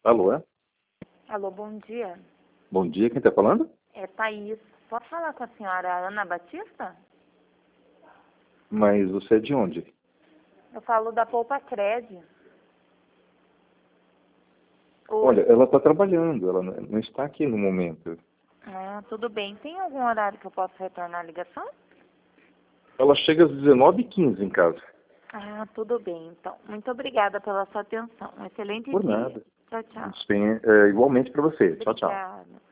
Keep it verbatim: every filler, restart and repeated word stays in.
Alô, é? Alô, bom dia. Bom dia, quem está falando? É Thaís. Posso falar com a senhora Ana Batista? Mas você é de onde? Eu falo da Poupa Cred. Olha, Oi. ela está trabalhando, ela não não está aqui no momento. Ah, tudo bem. Tem algum horário que eu possa retornar a ligação? Ela chega às dezenove e quinze em casa. Ah, tudo bem, então. Muito obrigada pela sua atenção. Um excelente Por dia. nada. Tchau, tchau. Sim, é, igualmente para você. Tchau, tchau. Obrigada.